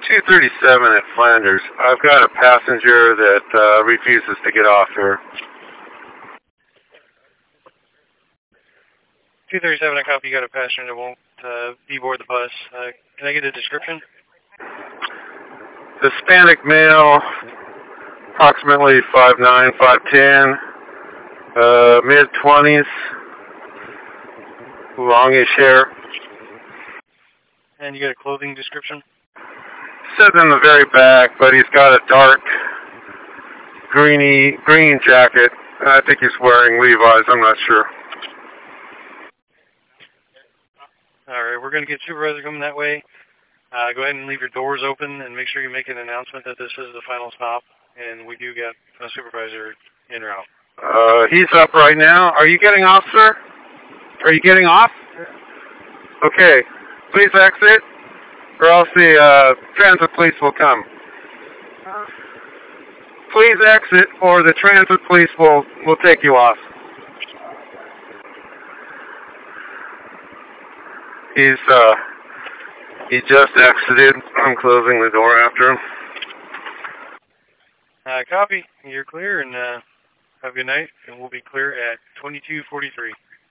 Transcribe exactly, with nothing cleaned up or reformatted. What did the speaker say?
two thirty-seven at Flanders. I've got a passenger that uh, refuses to get off here. two thirty-seven, I copy. You got a passenger that won't uh, be aboard the bus. Uh, can I get a description? Hispanic male, approximately five nine, five ten, uh, mid twenties, longish hair. And you got a clothing description? Says in the very back, but he's got a dark greeny green jacket. I think he's wearing Levi's. I'm not sure. All right, we're going to get supervisor coming that way. Uh, go ahead and leave your doors open and make sure you make an announcement that this is the final stop, and we do get a supervisor in or out. Uh, he's up right now. Are you getting off, sir? Are you getting off? Okay. Please exit, or else the uh, transit police will come. Please exit, or the transit police will, will take you off. He's, uh, he just exited. I'm closing the door after him. Uh, copy. You're clear, and uh, have a good night, and we'll be clear at twenty-two forty-three.